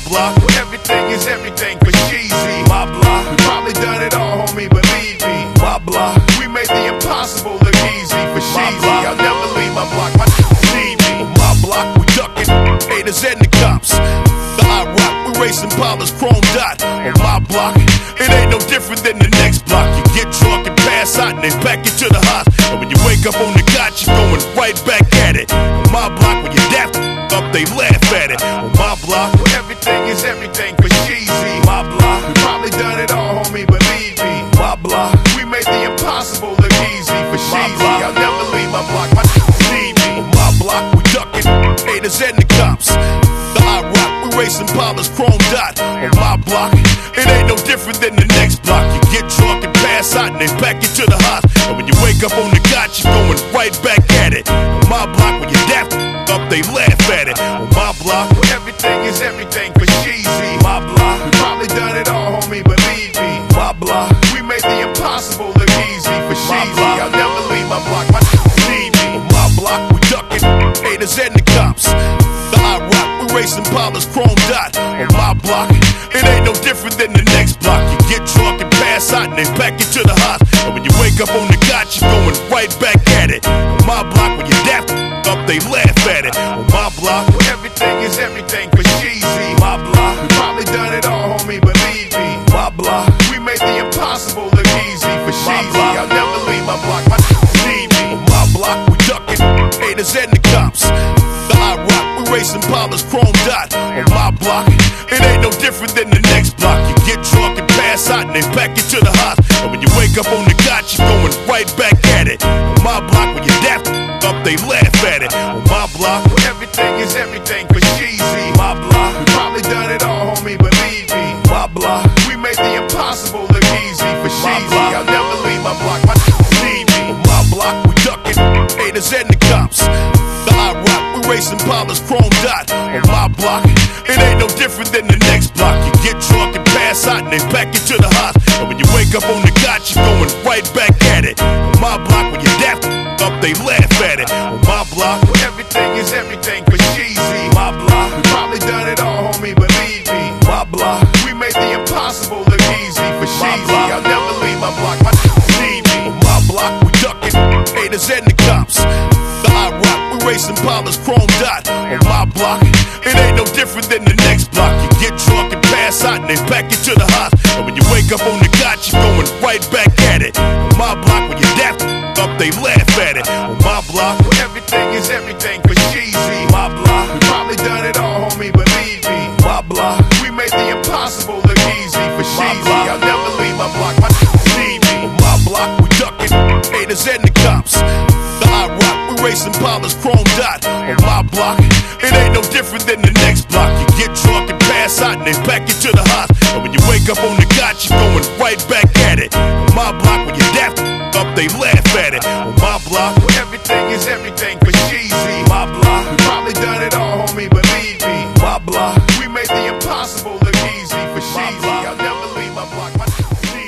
block, where everything is everything for cheesy. My block, we probably done it all, homie, believe me. My block, we made the impossible look easy for cheesy. I'll never leave my block, my need me. On my block, we ducking haters and the cops. The I rock, we racing Paula's chrome dot. On my block, it ain't no different than the next block. You get drunk and pass out and they pack you to the hospital. And when you wake up on the cot, you're going right back at it. On my block, when you're daft up, they laugh at it. On my block, where everything is everything for cheesy. My block, we probably done it all, homie, believe me. My block, we made the impossible look easy for cheesy. I'll never leave my block, my need me. On my block, we ducking haters and the cops. The I rock, we racing Paula's chrome dot. On my block, it ain't no different than the next block. You get drunk and pass out and they pack you to the hospital. And when you wake up on the cot, you're going right back at it. On my block, when you're daft up, they laugh at it. On my block, where everything is everything for cheesy. My block, we probably done it all, homie, believe me. My block, we made the impossible look easy for cheesy. I'll never leave my block, my need me. On my block, we ducking haters and the cops. The I rock, we racing Paula's chrome dot. On my block, it ain't no different than the next block. You get drunk and pass out and they pack you to the hospital. And when you wake up on the cot, you're going right back at it. On my block, when you're daft up, they laugh at it. On my block, where everything is everything for cheesy. My block, we probably done it all, homie, believe me. My block, we made the impossible look easy for cheesy. I'll never leave my block, my need me. On my block, we ducking haters and the cops. The I rock, we racing Paula's chrome dot. On my block, it ain't no different than the next block. You get drunk and pass out and they pack you to the hospital. And when you wake up on the cot, you're going right back at it. On my block, when you're daft up, they laugh at it. On my block, where everything is everything for cheesy. My block, we probably done it all, homie, believe me. My block, we made the impossible look easy for cheesy. I'll never leave my block, my need me. On my block, we ducking haters and the cops. The I rock, we racing Paula's chrome dot. On my block, it ain't no different than the next block. You get drunk and pass out and they pack you to the hospital. And when you wake up on the cot, you're going right back at it. On my block, when you're daft up, they laugh at it. On my block, where everything is everything for cheesy. My block, we probably done it all, homie, believe me. My block, we made the impossible look easy for cheesy. I'll never leave my block, my need me. On my block, we ducking haters and the cops. The I rock, we racing Paula's chrome dot. On my block, it ain't no different than the next block. You get drunk and pass out and they pack you to the hospital. And when you wake up on the cot, you're going right back at it. On my block, when you're daft up, they laugh at it. On my block, where everything is everything for cheesy. My block, we probably done it all, homie, believe me. My block, we made the impossible look easy for cheesy. I'll never leave my block, my need me. On my block, we ducking haters and the cops. The I rock, we racing Paula's chrome dot. On my block, it ain't no different than the next block. You get drunk and pass out and they pack you to the hospital. And when you wake up on the cot, you're going right back